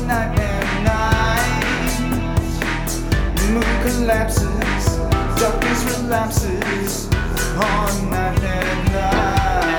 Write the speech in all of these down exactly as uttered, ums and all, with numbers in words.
nightmare nights. Moon collapses, darkness relapses on nightmare night.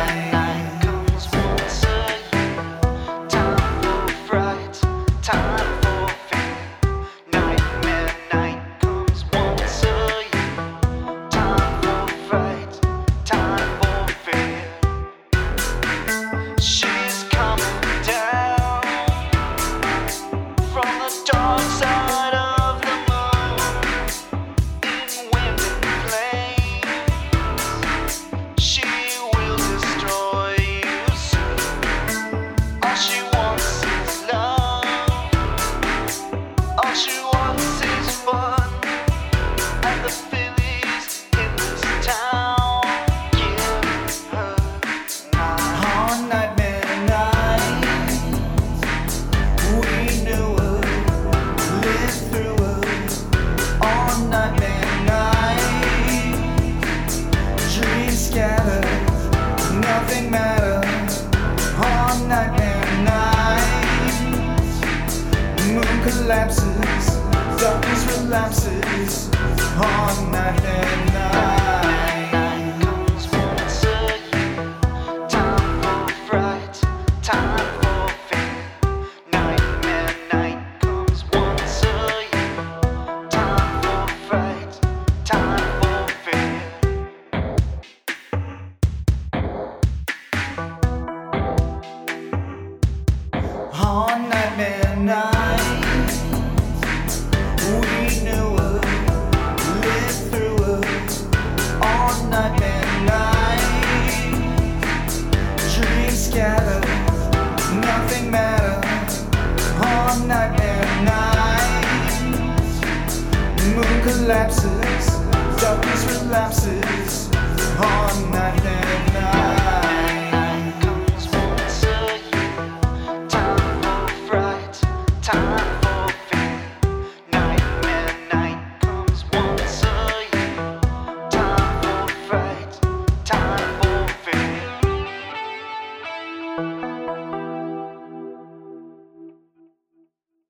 Nothing matters on nightmare nights. Moon collapses, darkness relapses on nightmare night. On nightmare nights, we knew it, lived through it. On nightmare nights, dreams scattered, nothing matters. On nightmare nights, moon collapses, darkness relapses.